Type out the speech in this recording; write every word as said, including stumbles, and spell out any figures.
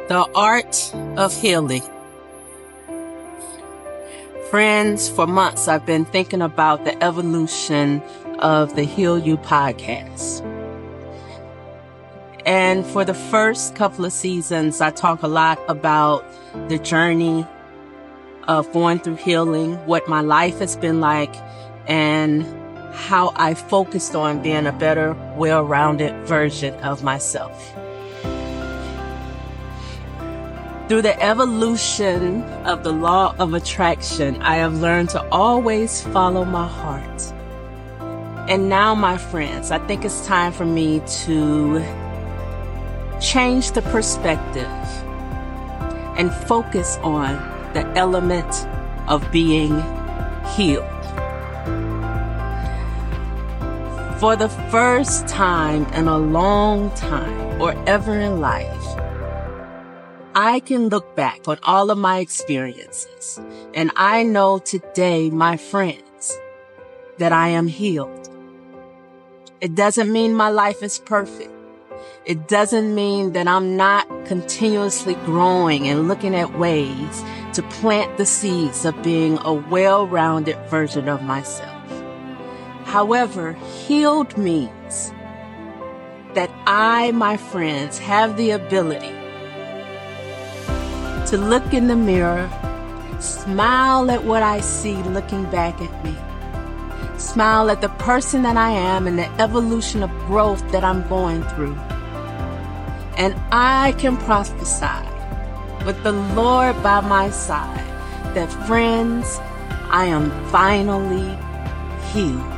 The art of healing. Friends, for months I've been thinking about the evolution of the Heal You podcast. And for the first couple of seasons, I talk a lot about the journey of going through healing, what my life has been like, and how I focused on being a better, well-rounded version of myself. Through the evolution of the law of attraction, I have learned to always follow my heart. And now, my friends, I think it's time for me to change the perspective and focus on the element of being healed. For the first time in a long time, or ever in life, I can look back on all of my experiences, and I know today, my friends, that I am healed. It doesn't mean my life is perfect. It doesn't mean that I'm not continuously growing and looking at ways to plant the seeds of being a well-rounded version of myself. However, healed means that I, my friends, have the ability to look in the mirror, smile at what I see looking back at me, smile at the person that I am and the evolution of growth that I'm going through. And I can prophesy with the Lord by my side that, friends, I am finally healed.